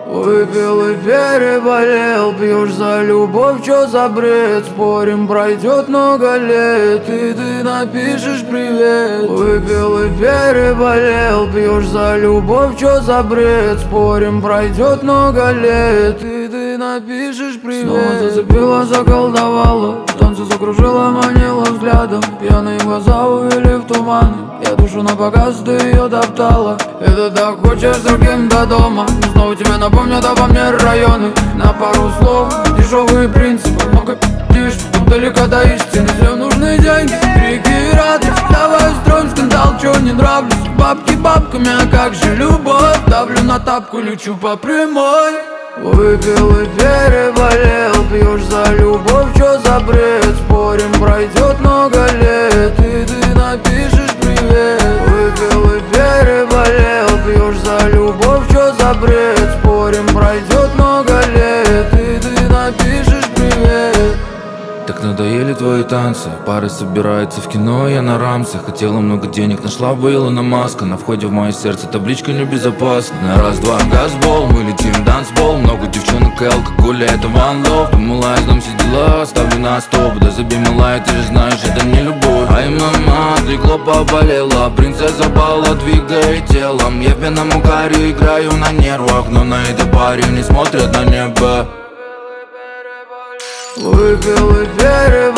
Выпил и переболел, пьешь за любовь, чё за бред? Спорим, пройдет много лет, и ты напишешь привет. Выпил и переболел, пьешь за любовь, чё за бред? Спорим, пройдет много лет, и ты напишешь привет. Снова зацепила, заколдовала, в танце закружила, манила взглядом. Пьяные глаза увели в туман, я душу напоказ, ты ее топтала. Это так хочешь с другим до дома, но снова тебе напомнят обо мне районы. На пару слов, дешевые принципы, много пи***ишь, но далеко до истины. Всем нужны деньги, крики и радость. Давай устроим скандал, чё не нравлюсь. Бабки бабками, а как же любовь? Давлю на тапку, лечу по прямой. Выпил и переболел, пьешь за любовь, чё за бред? Спорим, пройдет много лет, и ты напишешь привет. Выпил и переболел, пьешь за любовь, чё за бред? Спорим, пройдет много лет, и ты напишешь привет. Так надоели твои танцы, пары собираются в кино, я на рамсе. Хотела много денег, нашла в Илона Маска. На входе в мое сердце табличка небезопасна. На раз-два газбол, мы летим в дансбол. Много девчонок и алкоголя, это one love. Думала, я сдам все дела, ставлю на стоп. Да забей, малая, ты же знаешь, это не любовь. Ай, мама, отлегло, поболела. Принцесса бала, двигает телом. Я в пьяном угаре играю на нервах, но на это парень не смотрят на небо. Выпил и переболел,